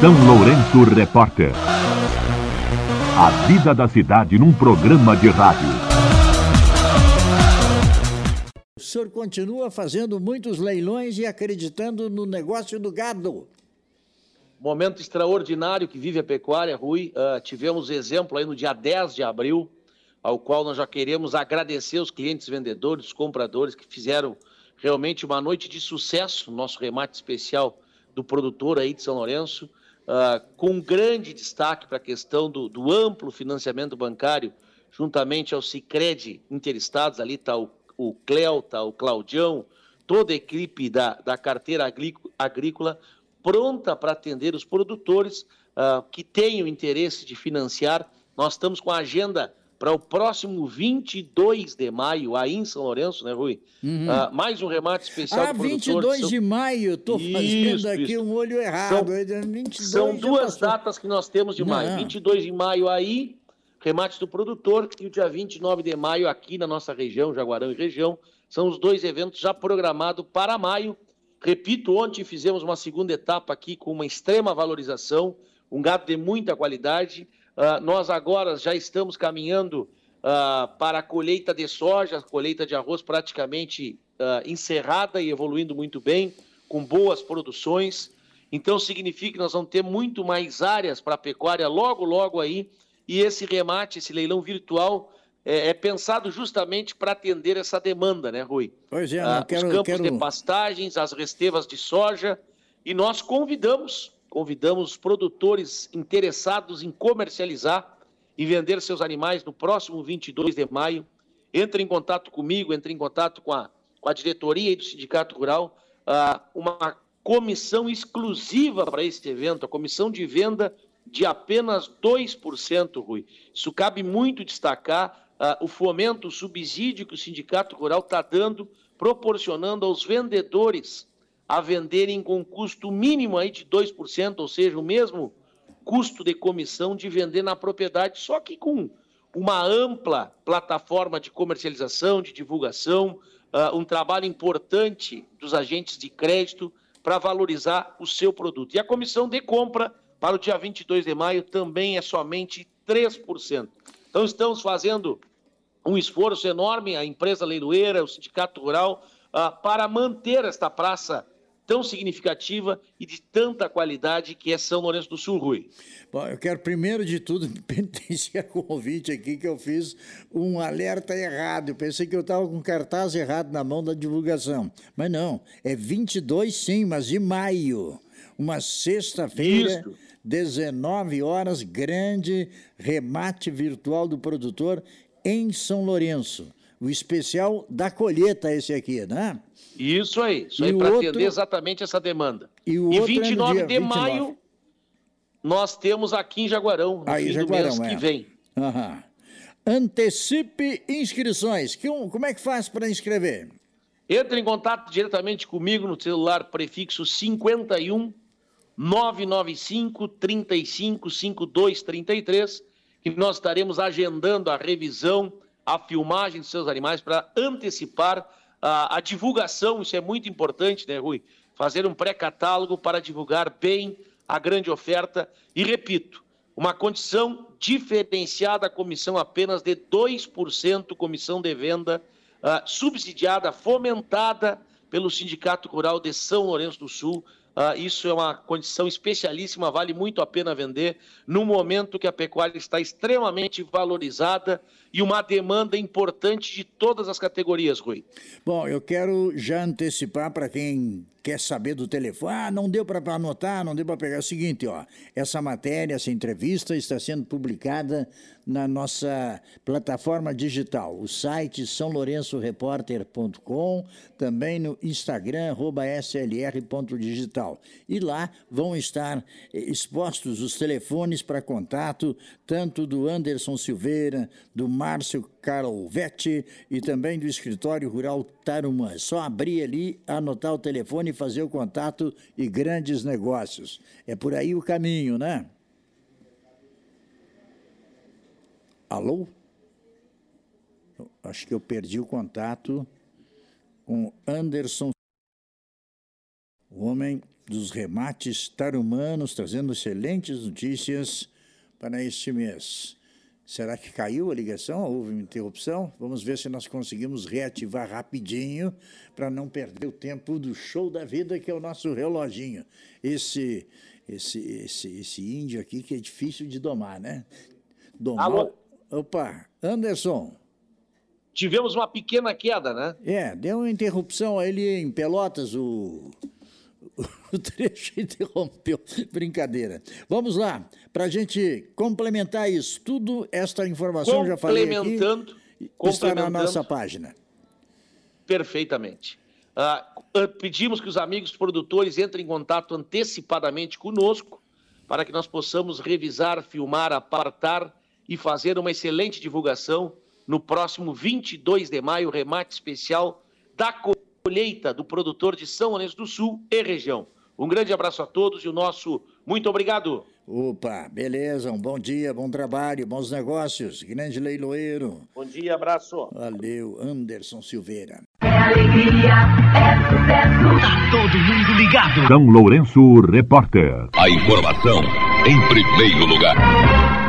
São Lourenço Repórter. A vida da cidade num programa de rádio. O senhor continua fazendo muitos leilões e acreditando no negócio do gado. Momento extraordinário que vive a pecuária, Rui. Tivemos exemplo aí no dia 10 de abril, ao qual nós já queremos agradecer os clientes vendedores, os compradores que fizeram realmente uma noite de sucesso, nosso remate especial do produtor aí de São Lourenço, com grande destaque para a questão do amplo financiamento bancário, juntamente ao Sicredi Interestados, ali está o Cléo, está o Claudião, toda a equipe da carteira agrícola pronta para atender os produtores que tenham interesse de financiar. Nós estamos com a agenda para o próximo 22 de maio, aí em São Lourenço, né, Rui? Mais um remate especial do produtor. 22 de maio, estou fazendo aqui um olho errado. São duas datas que nós temos de maio. 22 de maio aí, remate do produtor, e o dia 29 de maio aqui na nossa região, Jaguarão e região. São os dois eventos já programados para maio. Repito, ontem fizemos uma segunda etapa aqui com uma extrema valorização, um gado de muita qualidade. Nós agora já estamos caminhando para a colheita de soja, a colheita de arroz praticamente encerrada e evoluindo muito bem, com boas produções. Então significa que nós vamos ter muito mais áreas para a pecuária logo, logo aí. E esse remate, esse leilão virtual, é pensado justamente para atender essa demanda, né, Rui? Pois é, os campos de pastagens, as restevas de soja, e nós convidamos os produtores interessados em comercializar e vender seus animais no próximo 22 de maio. Entre em contato comigo, entre em contato com a diretoria e do Sindicato Rural, uma comissão exclusiva para esse evento, a comissão de venda de apenas 2%, Rui. Isso cabe muito destacar o fomento, o subsídio que o Sindicato Rural está dando, proporcionando aos vendedores a venderem com custo mínimo aí de 2%, ou seja, o mesmo custo de comissão de vender na propriedade, só que com uma ampla plataforma de comercialização, de divulgação, um trabalho importante dos agentes de crédito para valorizar o seu produto. E a comissão de compra para o dia 22 de maio também é somente 3%. Então estamos fazendo um esforço enorme, a empresa leiloeira, o Sindicato Rural, para manter esta praça tão significativa e de tanta qualidade que é São Lourenço do Sul, Rui. Bom, eu quero primeiro de tudo penitenciar com o ouvinte aqui que eu fiz um alerta errado. Eu pensei que eu estava com cartaz errado na mão da divulgação. Mas não, é 22 sim, mas de maio. Uma sexta-feira, 19 horas, grande remate virtual do produtor em São Lourenço. O especial da colheita esse aqui, né? Isso aí para atender exatamente essa demanda. E 29 de maio, nós temos aqui em Jaguarão, no fim do mês que vem. Antecipe inscrições. Como é que faz para inscrever? Entre em contato diretamente comigo no celular prefixo 51 995 35 52 33, que nós estaremos agendando a revisão, a filmagem dos seus animais para antecipar a divulgação. Isso é muito importante, né, Rui? Fazer um pré-catálogo para divulgar bem a grande oferta. E, repito, uma condição diferenciada, a comissão apenas de 2%, comissão de venda subsidiada, fomentada pelo Sindicato Rural de São Lourenço do Sul. Isso é uma condição especialíssima, vale muito a pena vender, no momento que a pecuária está extremamente valorizada e uma demanda importante de todas as categorias, Rui. Bom, eu quero já antecipar para quem quer saber do telefone. Não deu para anotar, não deu para pegar. É o seguinte, essa matéria, essa entrevista está sendo publicada na nossa plataforma digital, o site saolourençoreporter.com, também no Instagram, @slr.digital. E lá vão estar expostos os telefones para contato, tanto do Anderson Silveira, do Márcio Carolvetti e também do Escritório Rural Tarumã. É só abrir ali, anotar o telefone, fazer o contato e grandes negócios. É por aí o caminho, né? Alô? Acho que eu perdi o contato com Anderson. o homem dos remates tarumanos, trazendo excelentes notícias para este mês. Será que caiu a ligação? Houve uma interrupção? Vamos ver se nós conseguimos reativar rapidinho para não perder o tempo do show da vida, que é o nosso reloginho. Esse índio aqui que é difícil de domar, né? Alô? Opa, Anderson. Tivemos uma pequena queda, né? Deu uma interrupção ali em Pelotas, o trecho interrompeu. Brincadeira. Vamos lá, para a gente complementar isso tudo, esta informação já falei aqui, está na nossa página. Perfeitamente. Pedimos que os amigos produtores entrem em contato antecipadamente conosco para que nós possamos revisar, filmar, apartar e fazer uma excelente divulgação no próximo 22 de maio, remate especial da colheita do produtor de São Lourenço do Sul e região. Um grande abraço a todos e o nosso muito obrigado. Opa, beleza, um bom dia, bom trabalho, bons negócios, grande leiloeiro. Bom dia, abraço. Valeu, Anderson Silveira. É alegria, é sucesso. Tá todo mundo ligado. São Lourenço Repórter. A informação em primeiro lugar.